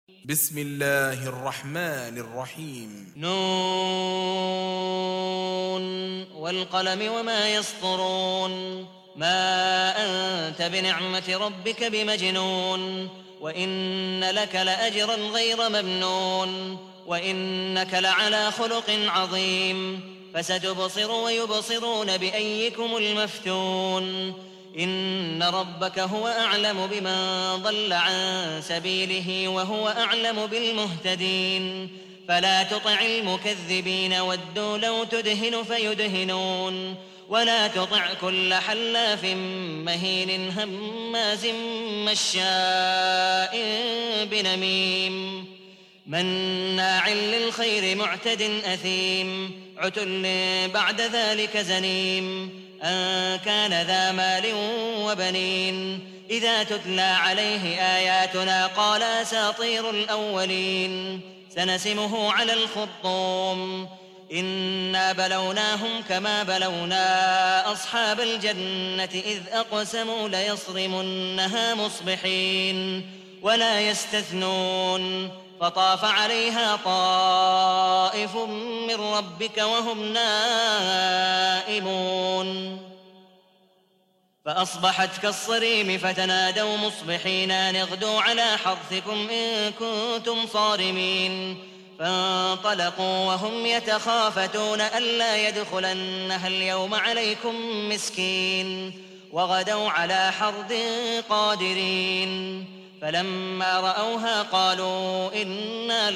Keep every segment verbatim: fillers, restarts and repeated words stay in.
بسم الله الرحمن الرحيم نون والقلم وما يسطرون ما أنت بنعمة ربك بمجنون وإن لك لأجرا غير ممنون وإنك لعلى خلق عظيم فستبصر ويبصرون بأيكم المفتون إن ربك هو أعلم بمن ضل عن سبيله وهو أعلم بالمهتدين فلا تطع المكذبين ودوا لو تدهن فيدهنون ولا تطع كل حلاف مهين هماز مشاء بنميم مناع للخير معتد أثيم عتل بعد ذلك زنيم أن كان ذا مال وبنين إذا تتلى عليه آياتنا قال أساطير الأولين سنسمه على الخرطوم إنا بلوناهم كما بلونا أصحاب الجنة إذ أقسموا ليصرمنها مصبحين ولا يستثنون فطاف عليها طائف من ربك وهم نائمون فأصبحت كالصريم فتنادوا مصبحين أن اغدوا على حرثكم إن كنتم صارمين فانطلقوا وهم يتخافتون ألا يدخلنها اليوم عليكم مسكين وغدوا على حرد قادرين فلما رأوها قالوا إنا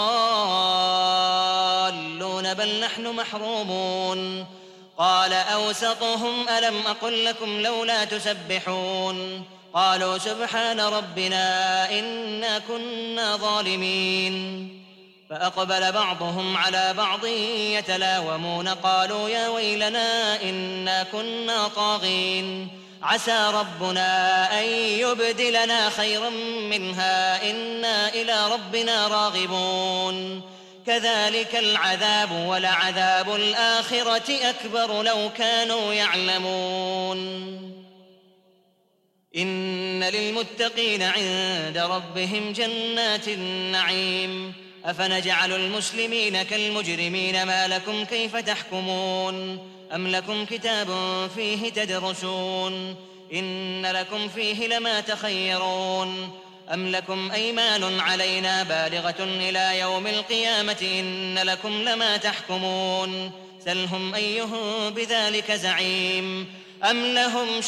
لضالون بل نحن محرومون قال أوسطهم ألم أقل لكم لولا تسبحون قالوا سبحان ربنا إنا كنا ظالمين فأقبل بعضهم على بعض يتلاومون قالوا يا ويلنا إنا كنا طاغين عسى ربنا أن يبدلنا خيرا منها إنا إلى ربنا راغبون كذلك العذاب ولعذاب الآخرة أكبر لو كانوا يعلمون إن للمتقين عند ربهم جنات النعيم أفنجعل المسلمين كالمجرمين ما لكم كيف تحكمون أم لكم كتاب فيه تدرسون إن لكم فيه لما تخيرون أم لكم أيمان علينا بالغة إلى يوم القيامة إن لكم لما تحكمون سلهم أيهم بذلك زعيم أم لهم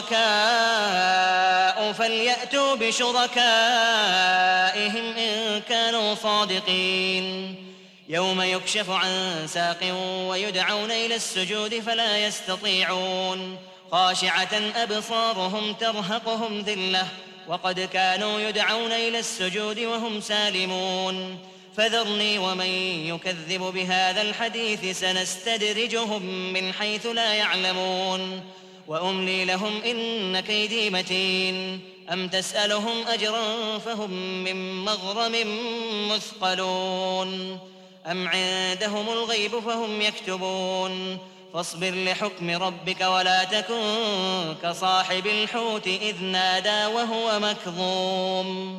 شركاء فليأتوا بشركائهم إن كانوا صادقين يوم يكشف عن ساق ويدعون إلى السجود فلا يستطيعون خاشعة أبصارهم ترهقهم ذلة وقد كانوا يدعون إلى السجود وهم سالمون فذرني ومن يكذب بهذا الحديث سنستدرجهم من حيث لا يعلمون وأملي لهم إن كيدي متين أم تسألهم أجرا فهم من مغرم مثقلون أم عندهم الغيب فهم يكتبون فاصبر لحكم ربك ولا تكن كصاحب الحوت إذ نادى وهو مكظوم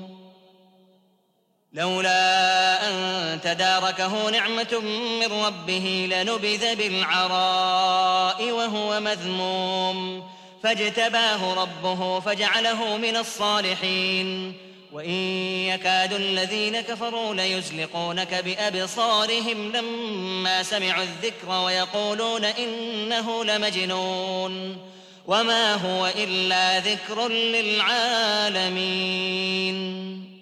لولا أن تداركه نعمة من ربه لنبذ بالعراء وهو مذموم فاجتباه ربه فجعله من الصالحين وإن يكاد الذين كفروا ليزلقونك بأبصارهم لما سمعوا الذكر ويقولون إنه لمجنون وما هو إلا ذكر للعالمين